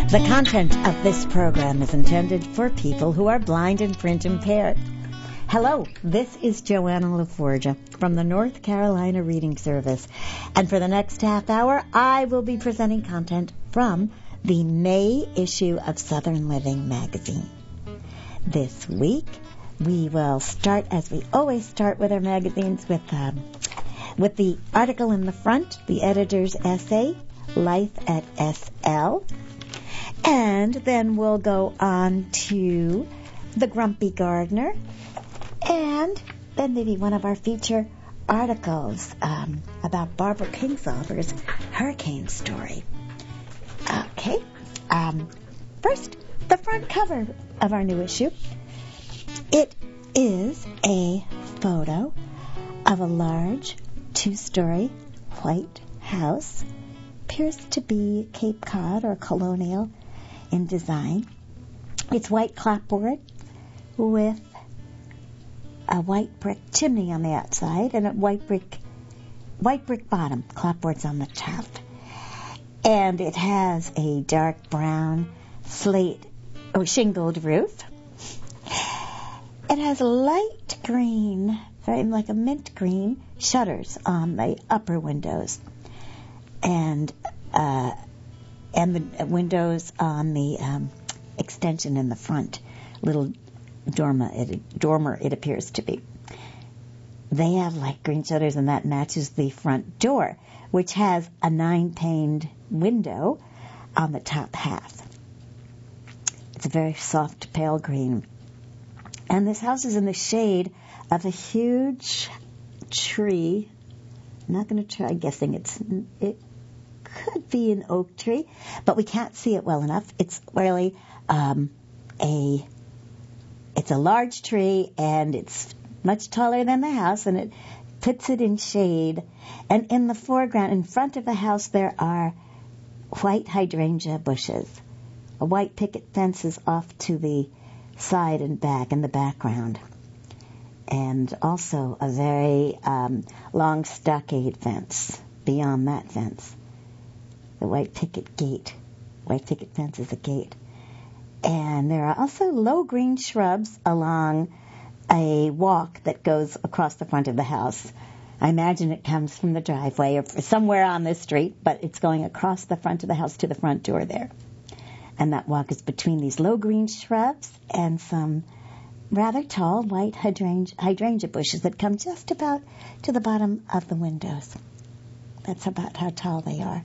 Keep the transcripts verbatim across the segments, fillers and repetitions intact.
The content of this program is intended for people who are blind and print impaired. Hello, this is Joanna LaForgia from the North Carolina Reading Service. And for the next half hour, I will be presenting content from the May issue of Southern Living magazine. This week, we will start, as we always start with our magazines, with, um, with the article in the front, the editor's essay, Life at S L. And then we'll go on to The Grumpy Gardener, and then maybe one of our feature articles um, about Barbara Kingsolver's hurricane story. Okay, um, first, the front cover of our new issue. It is a photo of a large two-story white house. Appears to be Cape Cod or colonial in design. It's white clapboard with a white brick chimney on the outside and a white brick white brick bottom. Clapboard's on the top. And it has a dark brown slate or shingled roof. It has light green, very like a mint green, shutters on the upper windows. And uh, and the windows on the um, extension in the front, little dormer it, dormer it appears to be. They have light green shutters, and that matches the front door, which has a nine-paned window on the top half. It's a very soft pale green. And this house is in the shade of a huge tree. I'm not going to try guessing. It's it could be an oak tree, but we can't see it well enough. It's really um, a it's a large tree, and it's much taller than the house, and it puts it in shade. And in the foreground, in front of the house, there are white hydrangea bushes. A white picket fence is off to the side and back in the background. And also a very um, long stockade fence beyond that fence. The white picket gate. White picket fence is a gate. And there are also low green shrubs along a walk that goes across the front of the house. I imagine it comes from the driveway or somewhere on this street, but it's going across the front of the house to the front door there. And that walk is between these low green shrubs and some rather tall white hydrangea, hydrangea bushes that come just about to the bottom of the windows. That's about how tall they are.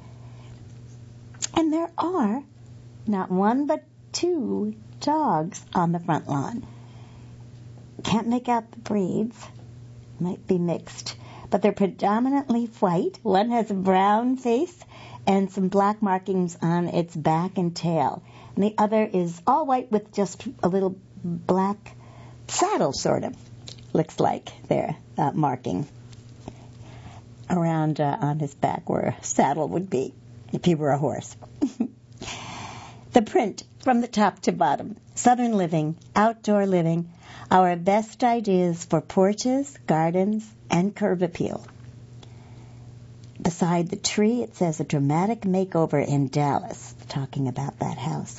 And there are not one but two dogs on the front lawn. Can't make out the breeds. Might be mixed. But they're predominantly white. One has a brown face and some black markings on its back and tail. And the other is all white with just a little black saddle, sort of, looks like their uh, marking around uh, on his back where a saddle would be if he were a horse. The print from the top to bottom. Southern Living, Outdoor Living, our best ideas for porches, gardens, and curb appeal. Beside the tree, it says a dramatic makeover in Dallas, talking about that house.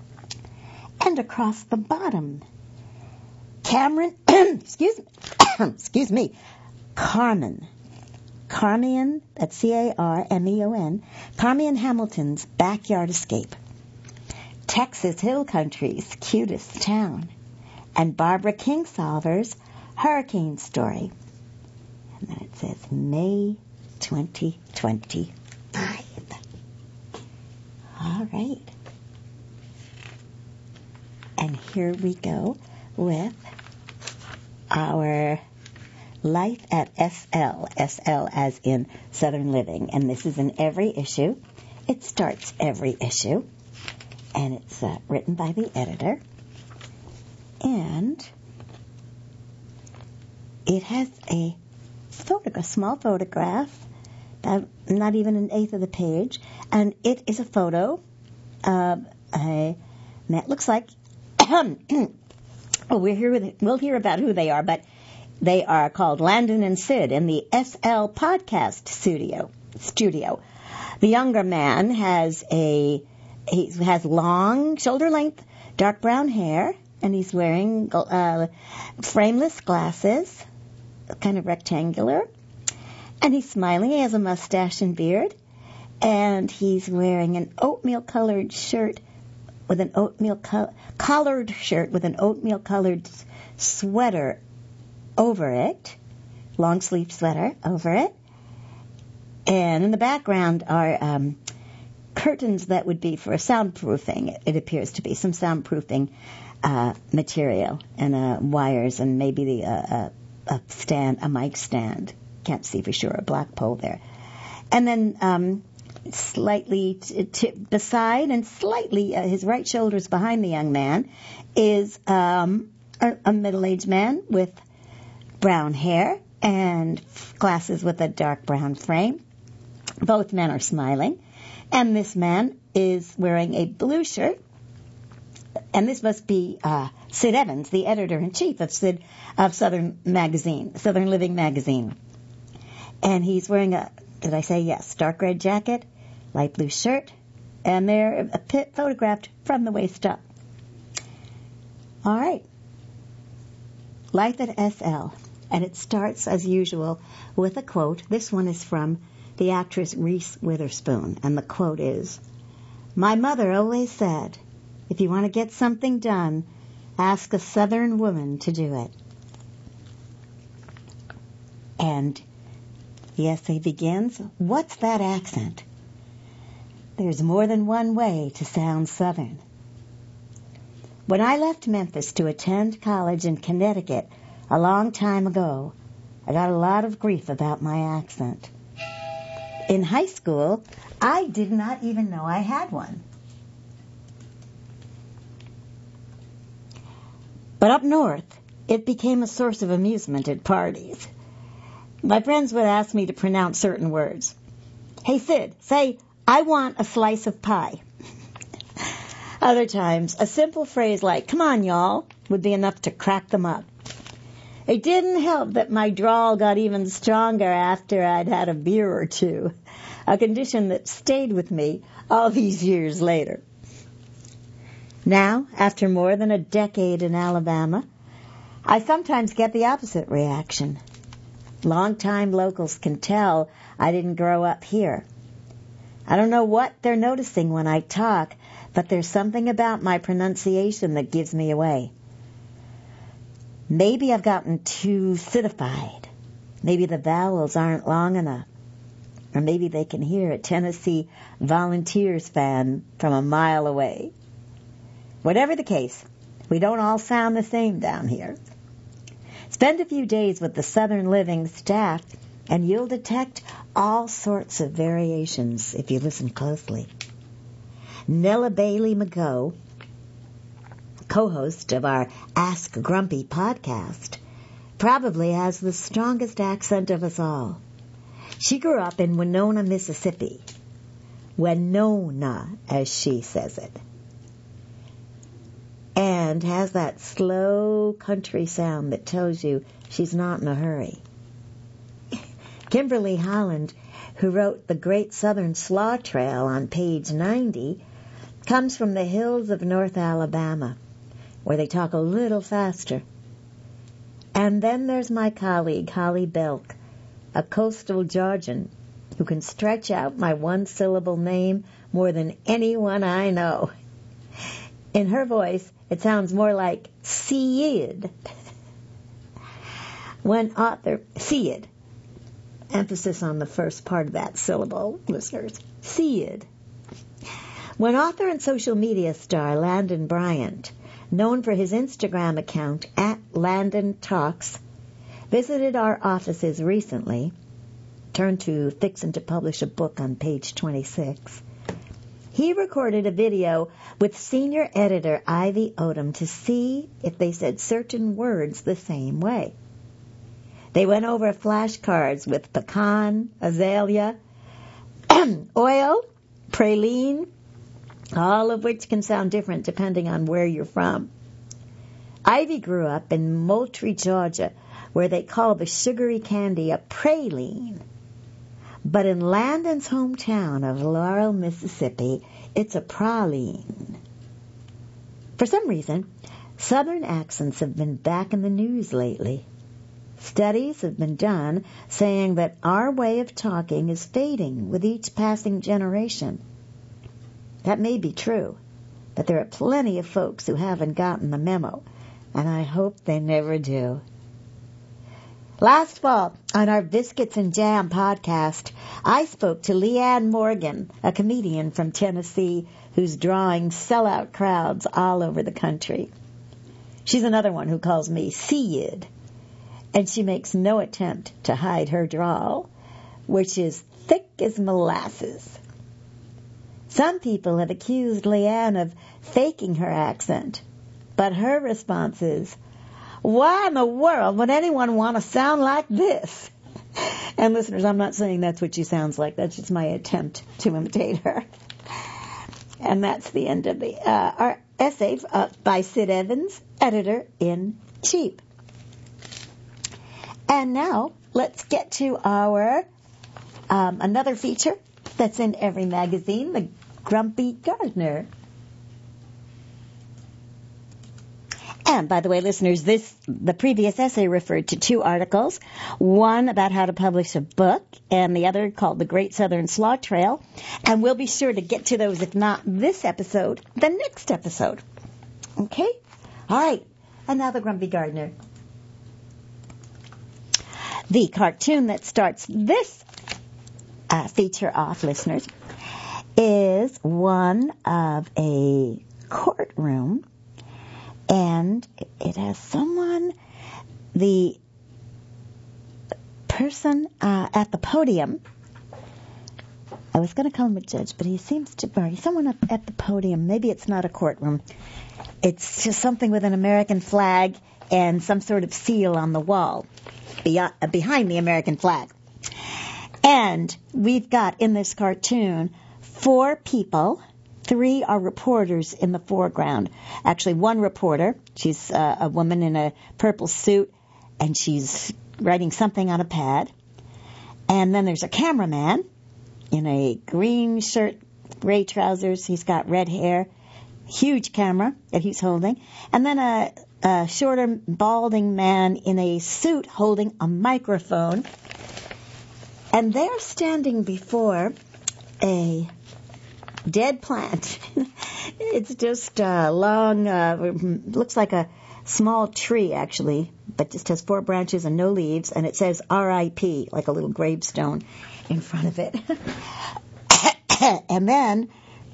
And across the bottom, Cameron, excuse me, excuse me, Carmen, Carmian, that's C A R M E O N, Carmian Hamilton's Backyard Escape, Texas Hill Country's Cutest Town, and Barbara Kingsolver's Hurricane Story. And then it says May twenty twenty-five. All right. And here we go with our Life at S L. S L as in Southern Living. And this is in every issue. It starts every issue. And it's uh, written by the editor. And it has a photograph, a small photograph, about not even an eighth of the page, and it is a photo of a man. It looks like oh, we're here with, we'll hear about who they are, but they are called Landon and Sid in the S L podcast studio. Studio. The younger man has a he has long, shoulder-length, dark brown hair, and he's wearing uh, frameless glasses, kind of rectangular. And he's smiling. He has a mustache and beard. And he's wearing an oatmeal-colored shirt with an oatmeal co- collared shirt with an oatmeal-colored sweater over it, long-sleeve sweater over it. And in the background are um, curtains that would be for soundproofing. It appears to be some soundproofing uh, material and uh, wires and maybe the uh, a stand, a mic stand. Can't see for sure, a black pole there. And then um, slightly t- t- beside and slightly, uh, his right shoulder is behind the young man, is um, a, a middle-aged man with brown hair and glasses with a dark brown frame. Both men are smiling. And this man is wearing a blue shirt. And this must be uh, Sid Evans, the editor-in-chief of Sid of Southern Magazine, Southern Living Magazine. And he's wearing a, did I say yes, dark red jacket, light blue shirt, and they're a pit photographed from the waist up. All right. Life at S L. And it starts, as usual, with a quote. This one is from the actress Reese Witherspoon. And the quote is, "My mother always said, if you want to get something done, ask a Southern woman to do it." And the essay begins, what's that accent? There's more than one way to sound Southern. When I left Memphis to attend college in Connecticut a long time ago, I got a lot of grief about my accent. In high school, I did not even know I had one. But up north, it became a source of amusement at parties. My friends would ask me to pronounce certain words. Hey, Sid, say, I want a slice of pie. Other times, a simple phrase like, come on, y'all, would be enough to crack them up. It didn't help that my drawl got even stronger after I'd had a beer or two, a condition that stayed with me all these years later. Now, after more than a decade in Alabama, I sometimes get the opposite reaction. Long-time locals can tell I didn't grow up here. I don't know what they're noticing when I talk, but there's something about my pronunciation that gives me away. Maybe I've gotten too citified. Maybe the vowels aren't long enough. Or maybe they can hear a Tennessee Volunteers fan from a mile away. Whatever the case, we don't all sound the same down here. Spend a few days with the Southern Living staff, and you'll detect all sorts of variations if you listen closely. Nella Bailey McGough, co-host of our Ask Grumpy podcast, probably has the strongest accent of us all. She grew up in Winona, Mississippi. Winona, as she says it. And has that slow country sound that tells you she's not in a hurry. Kimberly Holland, who wrote The Great Southern Slaw Trail on page ninety, comes from the hills of North Alabama, where they talk a little faster. And then there's my colleague, Holly Belk, a coastal Georgian who can stretch out my one-syllable name more than anyone I know. In her voice, it sounds more like Sid. When author, Sid, emphasis on the first part of that syllable, listeners, Sid. When author and social media star Landon Bryant, known for his Instagram account at Landon Talks, visited our offices recently, turn to Fixin' to Publish a Book on page twenty-six, he recorded a video with senior editor Ivy Odom to see if they said certain words the same way. They went over flashcards with pecan, azalea, oil, praline, all of which can sound different depending on where you're from. Ivy grew up in Moultrie, Georgia, where they call the sugary candy a praline. But in Landon's hometown of Laurel, Mississippi, It's a praline. For some reason, Southern accents have been back in the news lately. Studies have been done saying that our way of talking is fading with each passing generation. That may be true, but there are plenty of folks who haven't gotten the memo, and I hope they never do. Last fall, on our Biscuits and Jam podcast, I spoke to Leanne Morgan, a comedian from Tennessee who's drawing sellout crowds all over the country. She's another one who calls me Seed, and she makes no attempt to hide her drawl, which is thick as molasses. Some people have accused Leanne of faking her accent, but her response is, "Why in the world would anyone want to sound like this?" And listeners, I'm not saying that's what she sounds like. That's just my attempt to imitate her. And that's the end of the uh, our essay uh, by Sid Evans, editor-in-chief. And now let's get to our um, another feature that's in every magazine, the Grumpy Gardener. And by the way, listeners, this the previous essay referred to two articles, one about how to publish a book and the other called The Great Southern Slaw Trail. And we'll be sure to get to those, if not this episode, the next episode. Okay? All right. And now the Grumpy Gardener. The cartoon that starts this uh, feature off, listeners, is one of a courtroom. And it has someone, the person uh, at the podium, I was going to call him a judge, but he seems to be someone up at the podium. Maybe it's not a courtroom. It's just something with an American flag and some sort of seal on the wall beyond, uh, behind the American flag. And we've got in this cartoon four people. Three are reporters in the foreground. Actually, one reporter, she's uh, a woman in a purple suit, and she's writing something on a pad. And then there's a cameraman in a green shirt, gray trousers. He's got red hair, huge camera that he's holding. And then a, a shorter, balding man in a suit holding a microphone. And they're standing before a dead plant. It's just a long, uh, looks like a small tree, actually, but just has four branches and no leaves, and it says R I P, like a little gravestone in front of it. And then,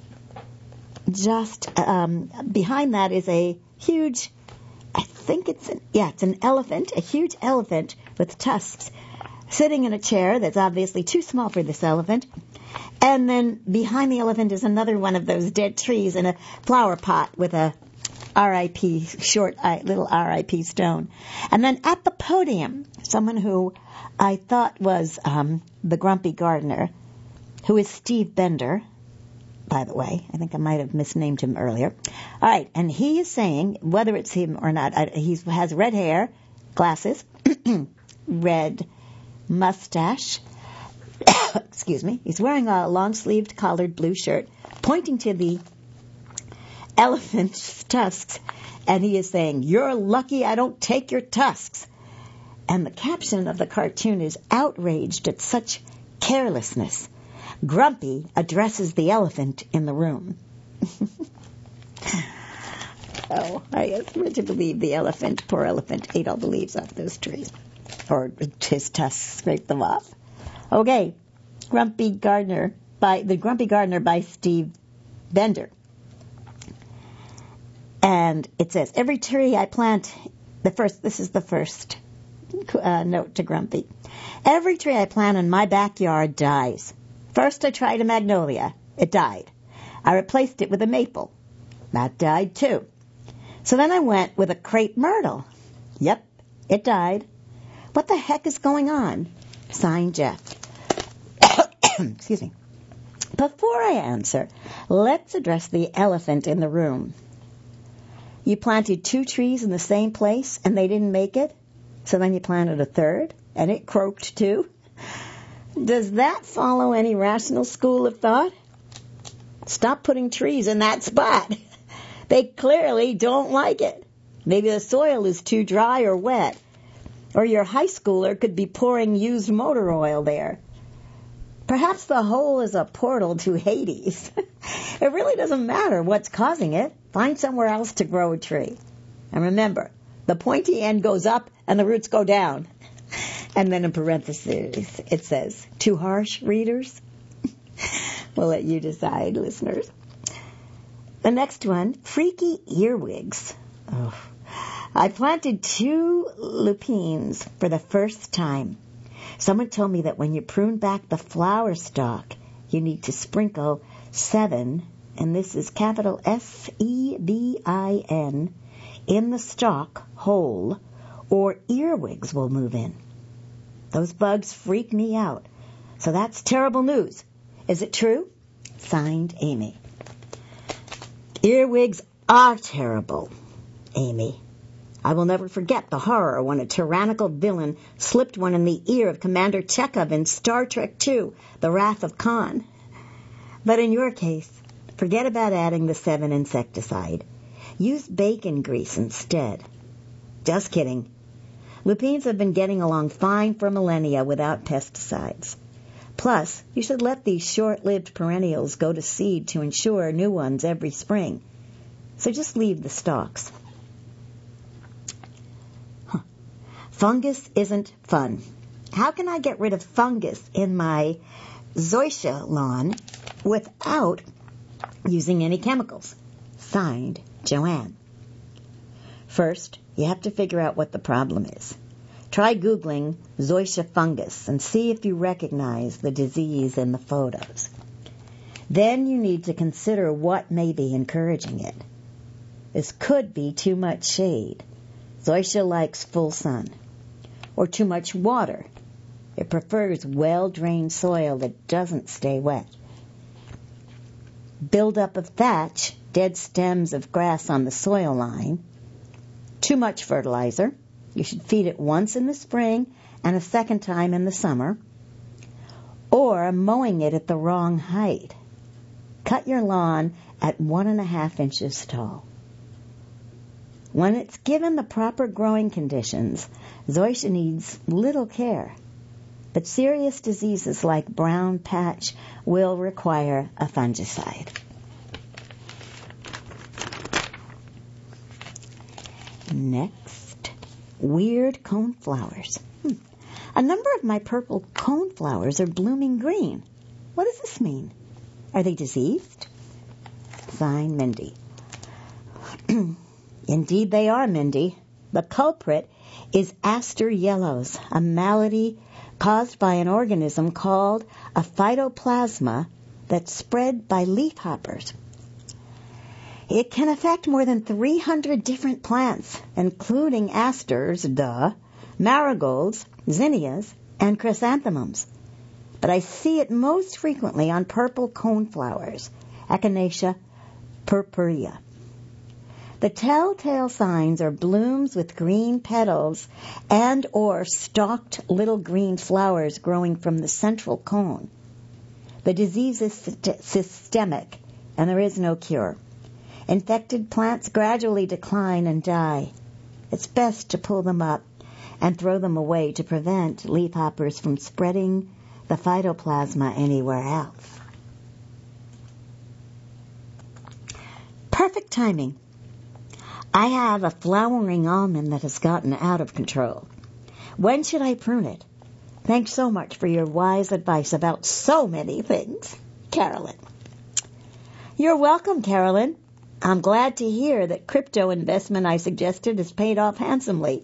just um, behind that is a huge, I think it's, an, yeah, it's an elephant, a huge elephant with tusks, sitting in a chair that's obviously too small for this elephant. And then behind the elephant is another one of those dead trees in a flower pot with a R I P, short little R I P stone. And then at the podium, someone who I thought was um, the Grumpy Gardener, who is Steve Bender, by the way. I think I might have misnamed him earlier. All right, and he is saying, whether it's him or not, he has red hair, glasses, red mustache, excuse me, he's wearing a long-sleeved collared blue shirt, pointing to the elephant's tusks, and he is saying, "You're lucky I don't take your tusks." And the caption of the cartoon is, "Outraged at such carelessness, Grumpy addresses the elephant in the room." Oh, I guess we're to believe the elephant, poor elephant, ate all the leaves off those trees. Or his tusks scraped them off. Okay, Grumpy Gardener by the Grumpy Gardener by Steve Bender. And it says, "Every tree I plant," the first, this is the first uh, note to Grumpy. "Every tree I plant in my backyard dies. First I tried a magnolia. It died. I replaced it with a maple. That died too. So then I went with a crepe myrtle. Yep, it died. What the heck is going on? Signed, Jeff." Excuse me. Before I answer, let's address the elephant in the room. You planted two trees in the same place and they didn't make it? So then you planted a third and it croaked too? Does that follow any rational school of thought? Stop putting trees in that spot. They clearly don't like it. Maybe the soil is too dry or wet. Or your high schooler could be pouring used motor oil there. Perhaps the hole is a portal to Hades. It really doesn't matter what's causing it. Find somewhere else to grow a tree. And remember, the pointy end goes up and the roots go down. And then in parentheses, it says, too harsh, readers? We'll let you decide, listeners. The next one, freaky earwigs. Oh. I planted two lupines for the first time. Someone told me that when you prune back the flower stalk, you need to sprinkle seven, and this is capital S E V I N, in the stalk whole, or earwigs will move in. Those bugs freak me out. So that's terrible news. Is it true? Signed, Amy. Earwigs are terrible, Amy. I will never forget the horror when a tyrannical villain slipped one in the ear of Commander Chekhov in Star Trek two, The Wrath of Khan. But in your case, forget about adding the seven insecticide. Use bacon grease instead. Just kidding. Lupines have been getting along fine for millennia without pesticides. Plus, you should let these short-lived perennials go to seed to ensure new ones every spring. So just leave the stalks. Fungus isn't fun. How can I get rid of fungus in my zoysia lawn without using any chemicals? Signed, Joanne. First, you have to figure out what the problem is. Try Googling zoysia fungus and see if you recognize the disease in the photos. Then you need to consider what may be encouraging it. This could be too much shade. Zoysia likes full sun. Or too much water. It prefers well-drained soil that doesn't stay wet. Build-up of thatch, dead stems of grass on the soil line. Too much fertilizer. You should feed it once in the spring and a second time in the summer. Or mowing it at the wrong height. Cut your lawn at one and a half inches tall. When it's given the proper growing conditions, zoysia needs little care. But serious diseases like brown patch will require a fungicide. Next, weird coneflowers. Hmm. A number of my purple coneflowers are blooming green. What does this mean? Are they diseased? Signed, Mindy. Indeed they are, Mindy. The culprit is aster yellows, a malady caused by an organism called a phytoplasma that's spread by leafhoppers. It can affect more than three hundred different plants, including asters, duh, marigolds, zinnias, and chrysanthemums. But I see it most frequently on purple coneflowers, Echinacea purpurea. The telltale signs are blooms with green petals and or stalked little green flowers growing from the central cone. The disease is systemic, and there is no cure. Infected plants gradually decline and die. It's best to pull them up and throw them away to prevent leafhoppers from spreading the phytoplasma anywhere else. Perfect timing. I have a flowering almond that has gotten out of control. When should I prune it? Thanks so much for your wise advice about so many things, Carolyn. You're welcome, Carolyn. I'm glad to hear that crypto investment I suggested has paid off handsomely.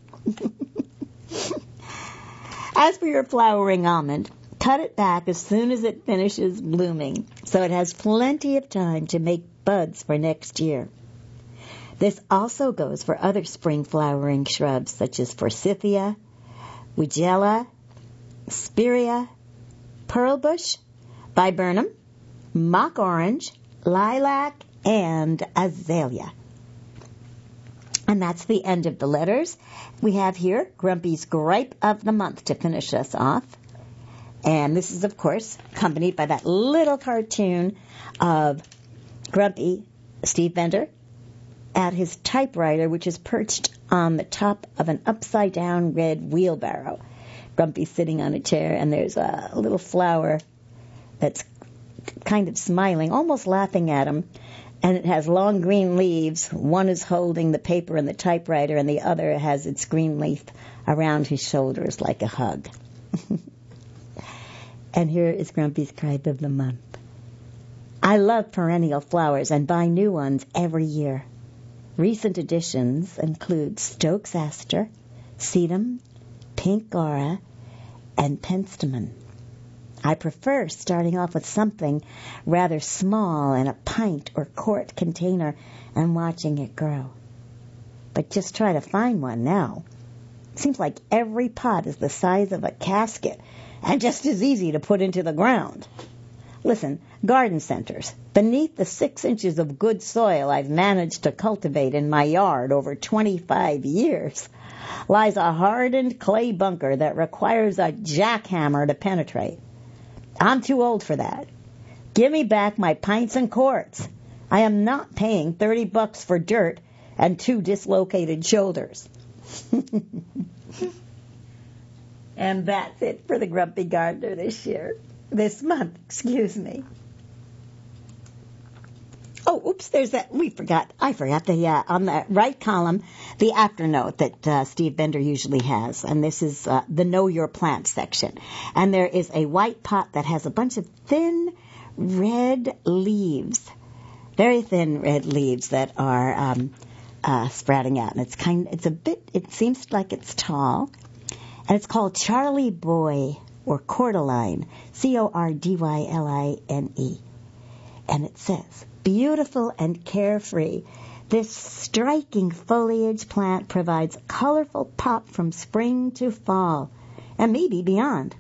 As for your flowering almond, cut it back as soon as it finishes blooming, so it has plenty of time to make buds for next year. This also goes for other spring flowering shrubs such as forsythia, weigela, spirea, pearlbush, viburnum, mock orange, lilac, and azalea. And that's the end of the letters. We have here Grumpy's Gripe of the Month to finish us off. And this is, of course, accompanied by that little cartoon of Grumpy, Steve Bender, at his typewriter, which is perched on the top of an upside-down red wheelbarrow. Grumpy's sitting on a chair, and there's a little flower that's kind of smiling, almost laughing at him, and it has long green leaves. One is holding the paper and the typewriter, and the other has its green leaf around his shoulders like a hug. And here is Grumpy's Gripe of the Month. I love perennial flowers and buy new ones every year. Recent additions include Stokes Aster, Sedum, Pink Aura, and Penstemon. I prefer starting off with something rather small in a pint or quart container and watching it grow. But just try to find one now. It seems like every pot is the size of a casket and just as easy to put into the ground. Listen, garden centers. Beneath the six inches of good soil I've managed to cultivate in my yard over twenty-five years lies a hardened clay bunker that requires a jackhammer to penetrate. I'm too old for that. Give me back my pints and quarts. I am not paying thirty bucks for dirt and two dislocated shoulders. And that's it for the Grumpy Gardener this year. This month, excuse me. Oh, oops, there's that. We forgot. I forgot the, uh, on the right column, the afternote that uh, Steve Bender usually has. And this is uh, the Know Your Plant section. And there is a white pot that has a bunch of thin red leaves. Very thin red leaves that are um, uh, sprouting out. And it's kind, it's a bit, it seems like it's tall. And it's called Charlie Boy, or Cordyline, C O R D Y L I N E. And it says, beautiful and carefree, this striking foliage plant provides a colorful pop from spring to fall, and maybe beyond.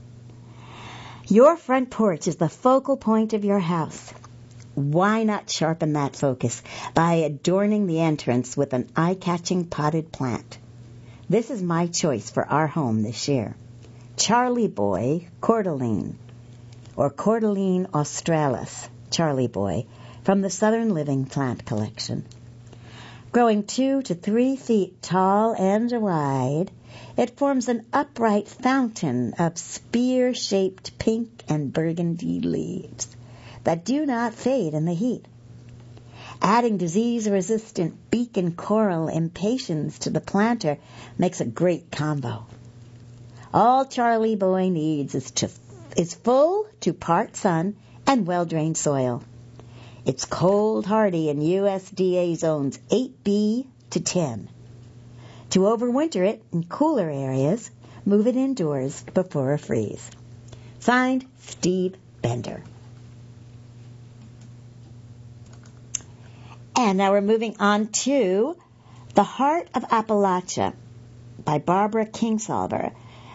Your front porch is the focal point of your house. Why not sharpen that focus by adorning the entrance with an eye-catching potted plant? This is my choice for our home this year. Charlie Boy Cordyline, or Cordyline australis, Charlie Boy, from the Southern Living Plant Collection. Growing two to three feet tall and wide, it forms an upright fountain of spear-shaped pink and burgundy leaves that do not fade in the heat. Adding disease-resistant beacon coral impatiens to the planter makes a great combo. All Charlie Boy needs is to is full to part sun and well-drained soil. It's cold hardy in U S D A zones eight B to ten. To overwinter it in cooler areas, move it indoors before a freeze. Signed, Steve Bender. And now we're moving on to The Heart of Appalachia by Barbara Kingsolver.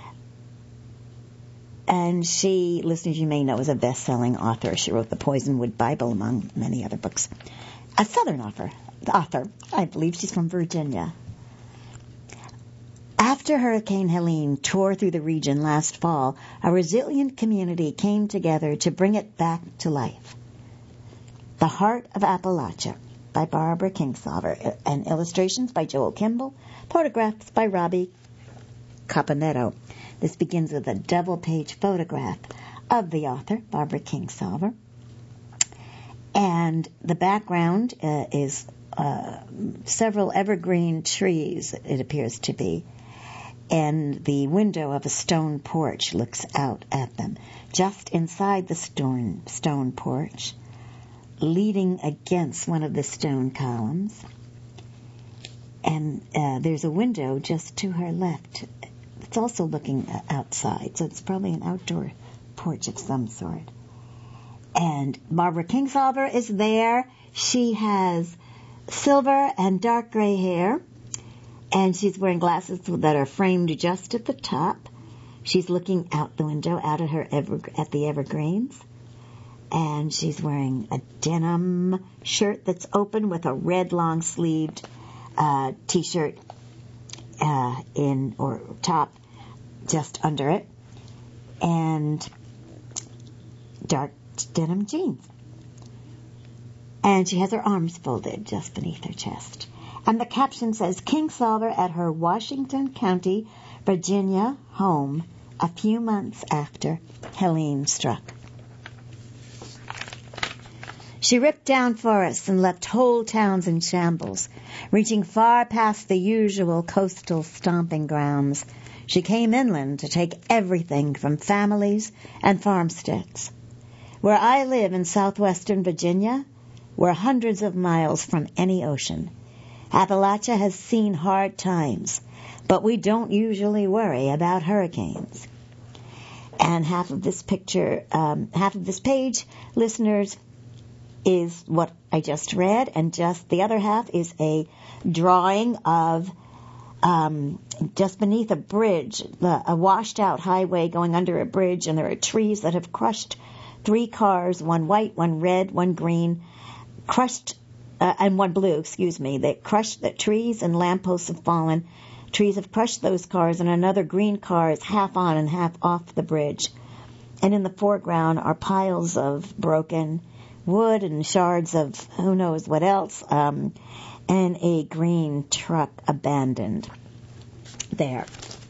And she, listeners, you may know, is a best-selling author. She wrote the Poisonwood Bible, among many other books. A Southern author, author. I believe she's from Virginia. After Hurricane Helene tore through the region last fall, a resilient community came together to bring it back to life. The Heart of Appalachia by Barbara Kingsolver, and illustrations by Joel Kimball, photographs by Robbie Caponetto. This begins with a double-page photograph of the author, Barbara Kingsolver. And the background uh, is uh, several evergreen trees, it appears to be. And the window of a stone porch looks out at them. Just inside the stone, stone porch, leaning against one of the stone columns. And uh, there's a window just to her left. It's also looking outside, so it's probably an outdoor porch of some sort. And Barbara Kingsolver is there. She has silver and dark gray hair, and she's wearing glasses that are framed just at the top. She's looking out the window, out at her ever, at the evergreens, and she's wearing a denim shirt that's open with a red long-sleeved uh, T-shirt uh, in or top just under it, and dark denim jeans. And she has her arms folded just beneath her chest. And the caption says, Kingsolver at her Washington County, Virginia home a few months after Helene struck. She ripped down forests and left whole towns in shambles, reaching far past the usual coastal stomping grounds. She came inland to take everything from families and farmsteads. Where I live in southwestern Virginia, we're hundreds of miles from any ocean. Appalachia has seen hard times, but we don't usually worry about hurricanes. And half of this picture, um, half of this page, listeners, is what I just read, and just the other half is a drawing of um, just beneath a bridge, a washed-out highway going under a bridge, and there are trees that have crushed three cars, one white, one red, one green, crushed, uh, and one blue, excuse me. They crushed the trees and lampposts have fallen. Trees have crushed those cars, and another green car is half on and half off the bridge. And in the foreground are piles of broken wood and shards of who knows what else, um, and a green truck abandoned there.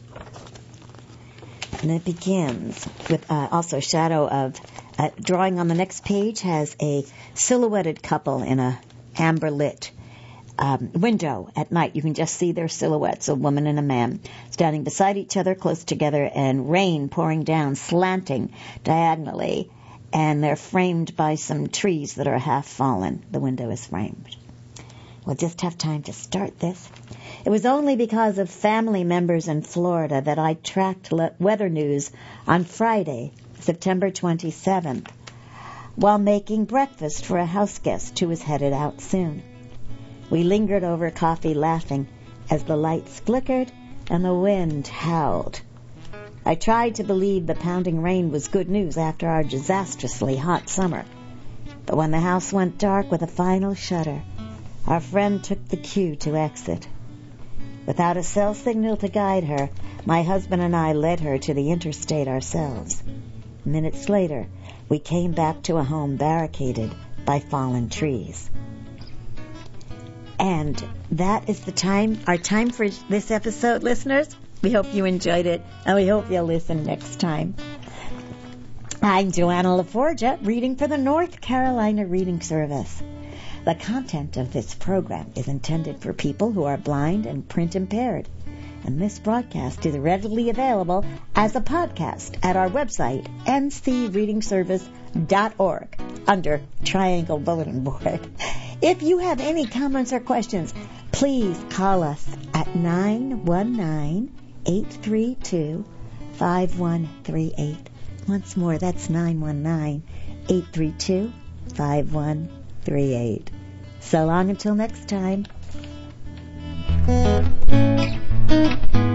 And it begins with uh, also shadow of uh, drawing on the next page has a silhouetted couple in a amber lit um, window at night. You can just see their silhouettes, a woman and a man, standing beside each other, close together, and rain pouring down, slanting diagonally, and they're framed by some trees that are half fallen. The window is framed. We'll just have time to start this. It was only because of family members in Florida that I tracked le- weather news on Friday, September twenty-seventh, while making breakfast for a house guest who was headed out soon. We lingered over coffee laughing as the lights flickered and the wind howled. I tried to believe the pounding rain was good news after our disastrously hot summer. But when the house went dark with a final shudder, our friend took the cue to exit. Without a cell signal to guide her, my husband and I led her to the interstate ourselves. Minutes later, we came back to a home barricaded by fallen trees. And that is the time, our time for this episode, listeners. We hope you enjoyed it, and we hope you'll listen next time. I'm Joanna LaForgia, reading for the North Carolina Reading Service. The content of this program is intended for people who are blind and print impaired, and this broadcast is readily available as a podcast at our website, n c reading service dot org, under Triangle Bulletin Board. If you have any comments or questions, please call us at nine one nine, eight three two, five one three eight. Once more, that's nine one nine, eight three two, five one three eight. So long until next time.